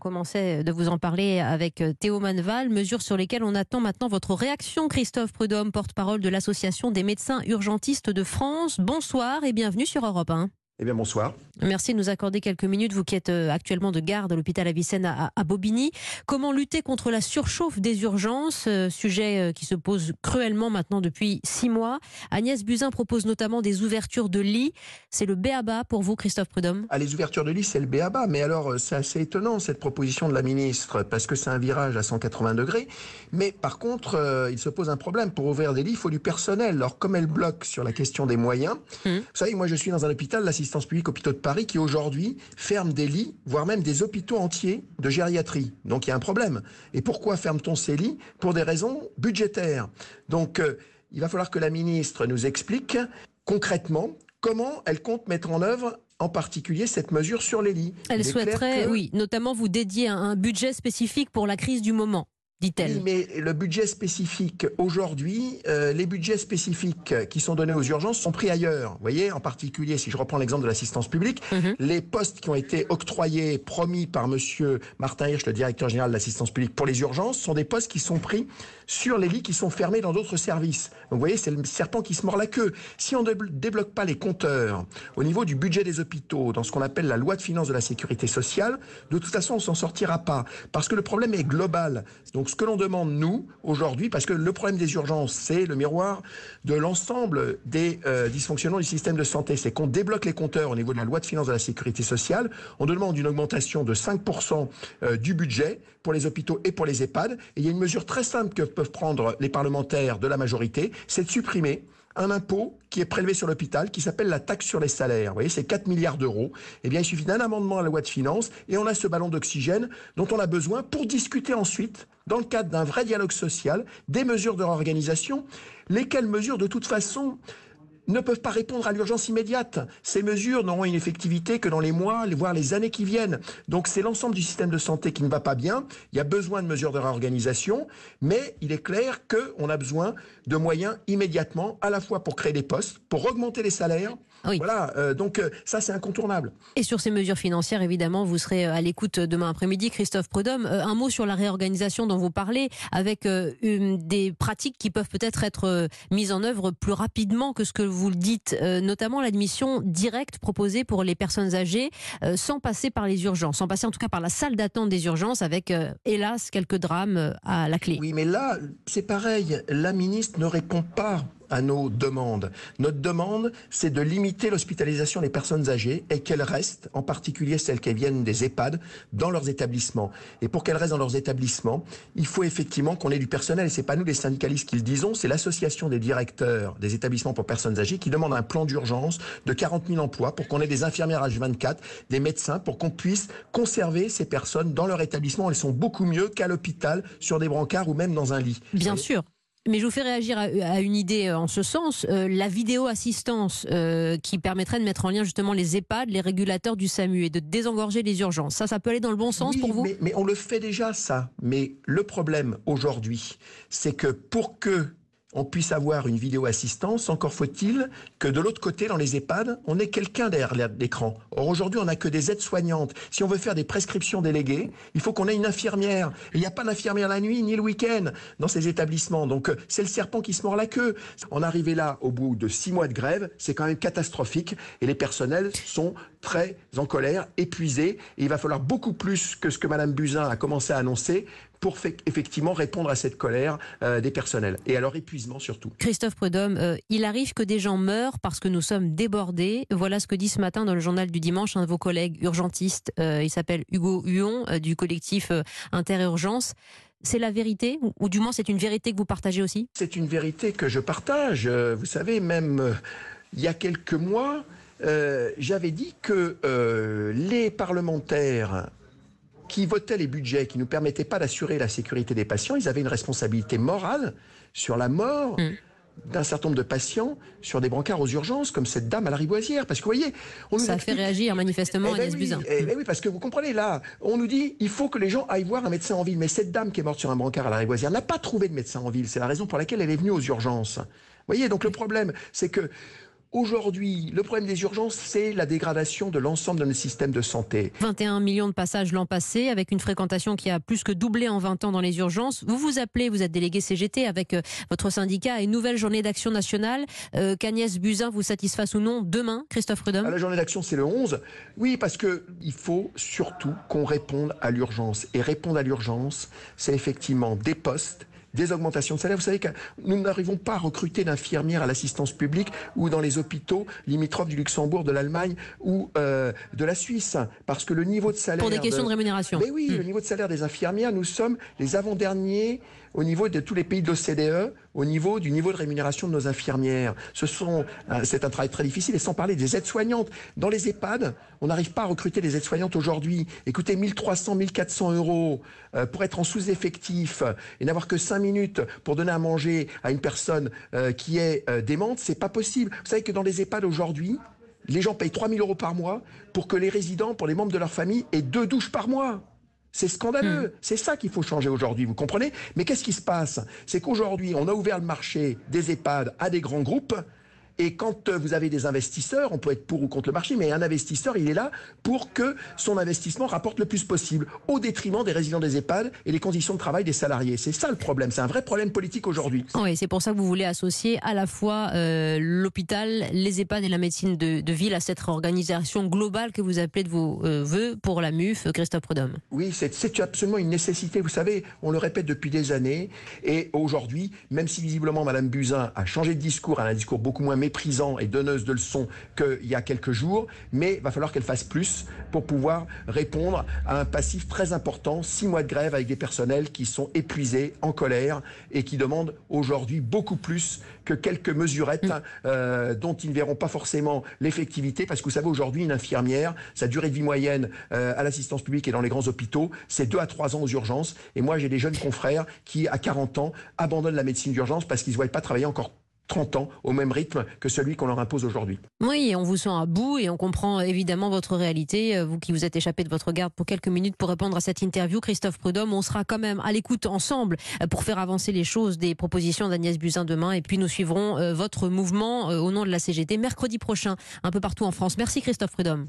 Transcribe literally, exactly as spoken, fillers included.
commençait de vous en parler avec Théo Manval, mesures sur lesquelles on attend maintenant votre réaction. Christophe Prudhomme, porte-parole de l'Association des médecins urgentistes de France. Bonsoir et bienvenue sur Europe un. Eh bien, bonsoir. Merci de nous accorder quelques minutes, vous qui êtes actuellement de garde à l'hôpital Avicenne à, à Bobigny. Comment lutter contre la surchauffe des urgences, euh, sujet qui se pose cruellement maintenant depuis six mois. Agnès Buzyn propose notamment des ouvertures de lits. C'est le b a ba pour vous, Christophe Prudhomme? Ah, les ouvertures de lits, c'est le b a ba. Mais alors, c'est assez étonnant, cette proposition de la ministre, parce que c'est un virage à cent quatre-vingts degrés. Mais par contre, euh, il se pose un problème. Pour ouvrir des lits, il faut du personnel. Alors, comme elle bloque sur la question des moyens, mmh. vous savez, moi, je suis dans un hôpital, l'assistance publique Hôpitaux de Paris, qui aujourd'hui ferme des lits, voire même des hôpitaux entiers de gériatrie. Donc il y a un problème. Et pourquoi ferme-t-on ces lits? Pour des raisons budgétaires. Donc euh, il va falloir que la ministre nous explique concrètement comment elle compte mettre en œuvre en particulier cette mesure sur les lits. Elle souhaiterait, que... oui, notamment vous dédier un, un budget spécifique pour la crise du moment. Dit-elle. Oui, mais le budget spécifique, aujourd'hui, euh, les budgets spécifiques qui sont donnés aux urgences sont pris ailleurs. Vous voyez, en particulier, si je reprends l'exemple de l'assistance publique, mm-hmm. les postes qui ont été octroyés, promis par monsieur Martin Hirsch, le directeur général de l'assistance publique pour les urgences, sont des postes qui sont pris sur les lits qui sont fermés dans d'autres services. Donc vous voyez, c'est le serpent qui se mord la queue. Si on ne débloque pas les compteurs au niveau du budget des hôpitaux, dans ce qu'on appelle la loi de finances de la sécurité sociale, de toute façon, on s'en sortira pas. Parce que le problème est global. Donc ce que l'on demande, nous, aujourd'hui, parce que le problème des urgences, c'est le miroir de l'ensemble des euh, dysfonctionnements du système de santé, c'est qu'on débloque les compteurs au niveau de la loi de finances de la sécurité sociale. On demande une augmentation de cinq pour cent euh, du budget pour les hôpitaux et pour les EHPAD. Et il y a une mesure très simple que peuvent prendre les parlementaires de la majorité, c'est de supprimer un impôt qui est prélevé sur l'hôpital, qui s'appelle la taxe sur les salaires. Vous voyez, c'est quatre milliards d'euros. Eh bien, il suffit d'un amendement à la loi de finances et on a ce ballon d'oxygène dont on a besoin pour discuter ensuite, dans le cadre d'un vrai dialogue social, des mesures de réorganisation, lesquelles mesures, de toute façon, ne peuvent pas répondre à l'urgence immédiate. Ces mesures n'auront une effectivité que dans les mois, voire les années qui viennent. Donc c'est l'ensemble du système de santé qui ne va pas bien. Il y a besoin de mesures de réorganisation, mais il est clair qu'on a besoin de moyens immédiatement, à la fois pour créer des postes, pour augmenter les salaires. Oui. Voilà, euh, donc euh, ça c'est incontournable. Et sur ces mesures financières, évidemment, vous serez à l'écoute demain après-midi, Christophe Prudhomme. Euh, un mot sur la réorganisation dont vous parlez, avec euh, une, des pratiques qui peuvent peut-être être euh, mises en œuvre plus rapidement que ce que vous le dites, euh, notamment l'admission directe proposée pour les personnes âgées, euh, sans passer par les urgences, sans passer en tout cas par la salle d'attente des urgences, avec, euh, hélas, quelques drames euh, à la clé. Oui, mais là, c'est pareil, la ministre ne répond pas à nos demandes. Notre demande, c'est de limiter l'hospitalisation des personnes âgées et qu'elles restent, en particulier celles qui viennent des EHPAD, dans leurs établissements. Et pour qu'elles restent dans leurs établissements, il faut effectivement qu'on ait du personnel. Et c'est pas nous les syndicalistes qui le disons, c'est l'association des directeurs des établissements pour personnes âgées qui demande un plan d'urgence de quarante mille emplois pour qu'on ait des infirmières H vingt-quatre, des médecins, pour qu'on puisse conserver ces personnes dans leur établissement. Elles sont beaucoup mieux qu'à l'hôpital, sur des brancards ou même dans un lit. Bien sûr. Mais je vous fais réagir à une idée en ce sens, euh, la vidéo-assistance euh, qui permettrait de mettre en lien justement les EHPAD, les régulateurs du SAMU et de désengorger les urgences. Ça, ça peut aller dans le bon sens oui, pour vous? mais, mais on le fait déjà, ça. Mais le problème aujourd'hui, c'est que pour que on puisse avoir une vidéo-assistance, encore faut-il que de l'autre côté, dans les EHPAD, on ait quelqu'un derrière l'écran. Or, aujourd'hui, on n'a que des aides-soignantes. Si on veut faire des prescriptions déléguées, il faut qu'on ait une infirmière. Et il n'y a pas d'infirmière la nuit, ni le week-end dans ces établissements. Donc, c'est le serpent qui se mord la queue. On est arrivé là, au bout de six mois de grève, c'est quand même catastrophique. Et les personnels sont très en colère, épuisés. Et il va falloir beaucoup plus que ce que Mme Buzyn a commencé à annoncer pour effectivement répondre à cette colère euh, des personnels et à leur épuisement surtout. Christophe Prudhomme, euh, il arrive que des gens meurent parce que nous sommes débordés. Voilà ce que dit ce matin dans le journal du dimanche un de vos collègues urgentistes. Euh, il s'appelle Hugo Huon euh, du collectif euh, Interurgence. C'est la vérité, ou, ou du moins c'est une vérité que vous partagez aussi? C'est une vérité que je partage. Euh, vous savez, même euh, il y a quelques mois, euh, j'avais dit que euh, les parlementaires qui votaient les budgets, qui ne nous permettaient pas d'assurer la sécurité des patients, ils avaient une responsabilité morale sur la mort mmh. d'un certain nombre de patients sur des brancards aux urgences, comme cette dame à la Rivoisière. Parce que vous voyez, on nous ça explique... fait réagir manifestement eh ben Agnès oui, Buzyn. Eh ben oui, parce que vous comprenez, là, on nous dit il faut que les gens aillent voir un médecin en ville. Mais cette dame qui est morte sur un brancard à la Rivoisière n'a pas trouvé de médecin en ville. C'est la raison pour laquelle elle est venue aux urgences. Vous voyez, donc le problème, c'est que Aujourd'hui, le problème des urgences, c'est la dégradation de l'ensemble de notre système de santé. vingt et un millions de passages l'an passé, avec une fréquentation qui a plus que doublé en vingt ans dans les urgences. Vous vous appelez, vous êtes délégué C G T avec euh, votre syndicat à une nouvelle journée d'action nationale. Euh, Qu'Agnès Buzyn vous satisfasse ou non demain, Christophe Prudhomme? La journée d'action, c'est le onze. Oui, parce qu'il faut surtout qu'on réponde à l'urgence. Et répondre à l'urgence, c'est effectivement des postes, des augmentations de salaire. Vous savez que nous n'arrivons pas à recruter d'infirmières à l'assistance publique ou dans les hôpitaux limitrophes du Luxembourg, de l'Allemagne ou euh, de la Suisse. Parce que le niveau de salaire... Pour des questions de, de rémunération. Mais oui, mmh. le niveau de salaire des infirmières, nous sommes les avant-derniers au niveau de tous les pays de l'O C D E, au niveau du niveau de rémunération de nos infirmières. Ce sont, c'est un travail très difficile, et sans parler des aides-soignantes. Dans les EHPAD, on n'arrive pas à recruter des aides-soignantes aujourd'hui. Écoutez, mille trois cents, mille quatre cents euros euh, pour être en sous-effectif et n'avoir que cinq minutes pour donner à manger à une personne euh, qui est euh, démente, c'est pas possible. Vous savez que dans les EHPAD aujourd'hui, les gens payent trois mille euros par mois pour que les résidents, pour les membres de leur famille, aient deux douches par mois. C'est scandaleux. Mmh. C'est ça qu'il faut changer aujourd'hui, vous comprenez? Mais qu'est-ce qui se passe? C'est qu'aujourd'hui, on a ouvert le marché des EHPAD à des grands groupes. Et quand vous avez des investisseurs, on peut être pour ou contre le marché, mais un investisseur, il est là pour que son investissement rapporte le plus possible, au détriment des résidents des EHPAD et des conditions de travail des salariés. C'est ça le problème. C'est un vrai problème politique aujourd'hui. Oui, c'est pour ça que vous voulez associer à la fois euh, l'hôpital, les EHPAD et la médecine de, de ville à cette réorganisation globale que vous appelez de vos euh, vœux pour la M U F, Christophe Prudhomme. Oui, c'est absolument une nécessité. Vous savez, on le répète depuis des années. Et aujourd'hui, même si visiblement Madame Buzyn a changé de discours, elle a un discours beaucoup moins méprisant et donneuse de leçons qu'il y a quelques jours, mais il va falloir qu'elle fasse plus pour pouvoir répondre à un passif très important, six mois de grève avec des personnels qui sont épuisés, en colère et qui demandent aujourd'hui beaucoup plus que quelques mesurettes euh, dont ils ne verront pas forcément l'effectivité, parce que vous savez aujourd'hui une infirmière, sa durée de vie moyenne euh, à l'assistance publique et dans les grands hôpitaux, c'est deux à trois ans aux urgences, et moi j'ai des jeunes confrères qui à quarante ans abandonnent la médecine d'urgence parce qu'ils ne voient pas travailler encore trente ans au même rythme que celui qu'on leur impose aujourd'hui. Oui, et on vous sent à bout et on comprend évidemment votre réalité, vous qui vous êtes échappé de votre garde pour quelques minutes pour répondre à cette interview. Christophe Prudhomme, on sera quand même à l'écoute ensemble pour faire avancer les choses des propositions d'Agnès Buzyn demain, et puis nous suivrons votre mouvement au nom de la C G T mercredi prochain un peu partout en France. Merci Christophe Prudhomme.